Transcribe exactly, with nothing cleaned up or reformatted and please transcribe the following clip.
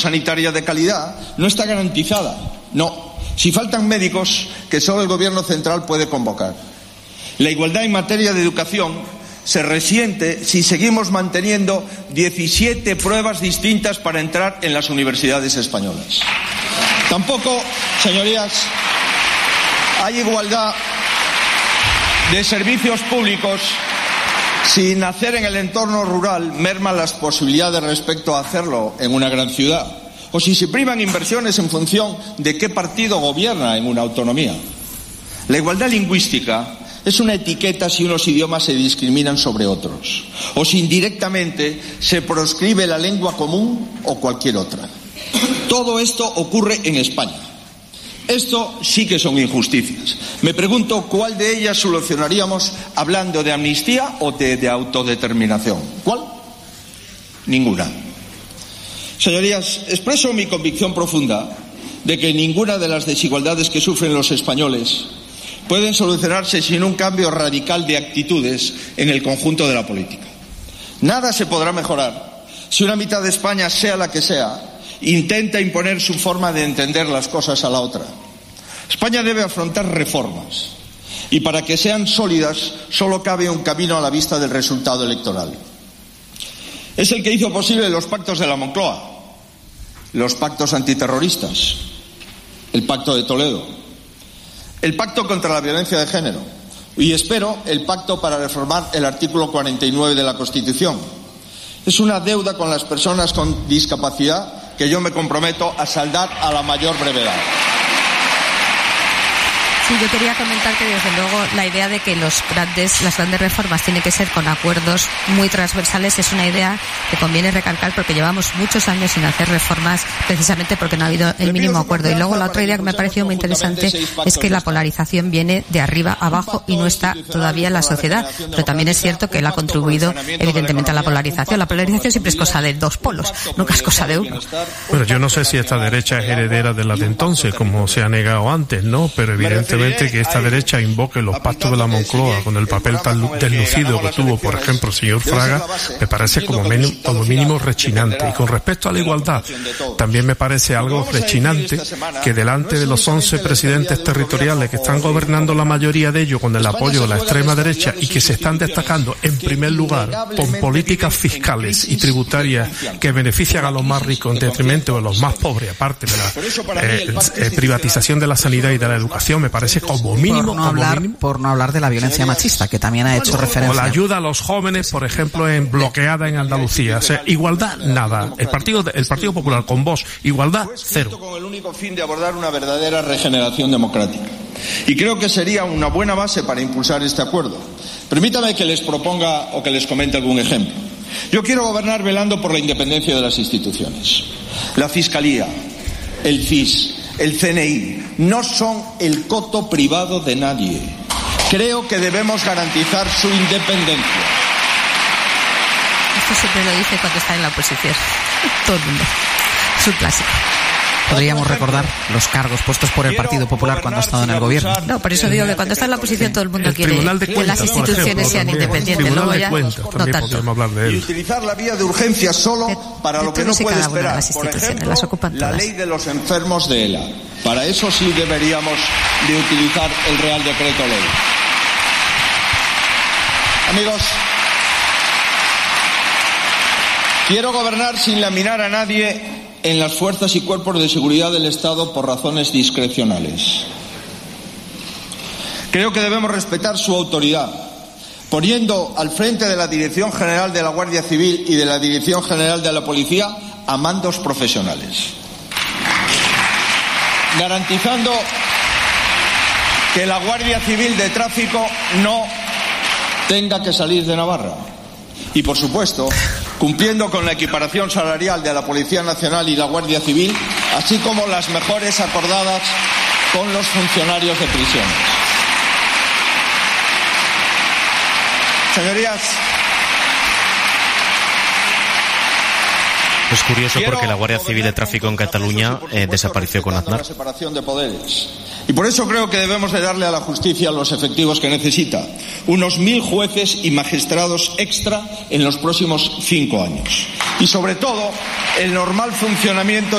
sanitaria de calidad no está garantizada. No, si faltan médicos que solo el Gobierno central puede convocar. La igualdad en materia de educación se resiente si seguimos manteniendo diecisiete pruebas distintas para entrar en las universidades españolas. Tampoco, señorías, hay igualdad de servicios públicos si nacer en el entorno rural merma las posibilidades respecto a hacerlo en una gran ciudad, o si se priman inversiones en función de qué partido gobierna en una autonomía. La igualdad lingüística es una etiqueta si unos idiomas se discriminan sobre otros, o si indirectamente se proscribe la lengua común o cualquier otra. Todo esto ocurre en España. Esto sí que son injusticias. Me pregunto cuál de ellas solucionaríamos hablando de amnistía o de, de autodeterminación. ¿Cuál? Ninguna. Señorías, expreso mi convicción profunda de que ninguna de las desigualdades que sufren los españoles pueden solucionarse sin un cambio radical de actitudes en el conjunto de la política. Nada se podrá mejorar si una mitad de España, sea la que sea, intenta imponer su forma de entender las cosas a la otra. España debe afrontar reformas y para que sean sólidas solo cabe un camino a la vista del resultado electoral. Es el que hizo posible los pactos de la Moncloa, los pactos antiterroristas, el pacto de Toledo, el pacto contra la violencia de género y, espero, el pacto para reformar el artículo cuarenta y nueve de la Constitución. Es una deuda con las personas con discapacidad que yo me comprometo a saldar a la mayor brevedad. Sí, yo quería comentar que desde luego la idea de que los grandes, las grandes reformas tienen que ser con acuerdos muy transversales es una idea que conviene recalcar porque llevamos muchos años sin hacer reformas precisamente porque no ha habido el mínimo acuerdo. Y luego la otra idea que me ha parecido muy interesante es que la polarización viene de arriba abajo y no está todavía en la sociedad. Pero también es cierto que él ha contribuido evidentemente a la polarización. La polarización siempre es cosa de dos polos, nunca es cosa de uno. Bueno, yo no sé si esta derecha es heredera de la de entonces, como se ha negado antes, ¿no? Pero evidentemente que esta derecha invoque los pactos de la Moncloa con el papel tan deslucido que tuvo, por ejemplo, el señor Fraga, me parece como mínimo, como mínimo rechinante. Y con respecto a la igualdad, también me parece algo rechinante que delante de los once presidentes territoriales que están gobernando la mayoría de ellos con el apoyo de la extrema derecha y que se están destacando en primer lugar con políticas fiscales y tributarias que benefician a los más ricos en detrimento de los más pobres, aparte de la eh, eh, privatización de la sanidad y de la educación, me parece como mínimo, por no como hablar, mínimo. por no hablar de la violencia machista, que también ha hecho bueno, referencia. O la ayuda a los jóvenes, por ejemplo, en bloqueada en Andalucía. O sea, igualdad, nada. El Partido, el Partido Popular con Vox, igualdad, cero. Con el único fin de abordar una verdadera regeneración democrática. Y creo que sería una buena base para impulsar este acuerdo. Permítame que les proponga o que les comente algún ejemplo. Yo quiero gobernar velando por la independencia de las instituciones. La Fiscalía, el C I S, el C N I, no son el coto privado de nadie. Creo que debemos garantizar su independencia. Esto siempre lo dice cuando está en la oposición. Todo el mundo. Es un clásico. Podríamos recordar los cargos puestos por el Partido Popular cuando ha estado en el gobierno. No, por eso digo que cuando está en la oposición todo el mundo quiere que las instituciones sean independientes. Luego ya no tanto. Y utilizar la vía de urgencia solo para lo que no puede esperar. Por ejemplo, la ley de los enfermos de ELA. Para eso sí deberíamos de utilizar el Real Decreto Ley. Amigos, quiero gobernar sin laminar a nadie en las fuerzas y cuerpos de seguridad del Estado por razones discrecionales. Creo que debemos respetar su autoridad, poniendo al frente de la Dirección General de la Guardia Civil y de la Dirección General de la Policía a mandos profesionales, garantizando que la Guardia Civil de Tráfico no tenga que salir de Navarra y, por supuesto, cumpliendo con la equiparación salarial de la Policía Nacional y la Guardia Civil, así como las mejores acordadas con los funcionarios de prisiones. Señorías, es curioso porque la Guardia Civil de Tráfico en Cataluña eh, desapareció con Aznar. La separación de poderes. Y por eso creo que debemos de darle a la justicia los efectivos que necesita. Unos mil jueces y magistrados extra en los próximos cinco años. Y sobre todo, el normal funcionamiento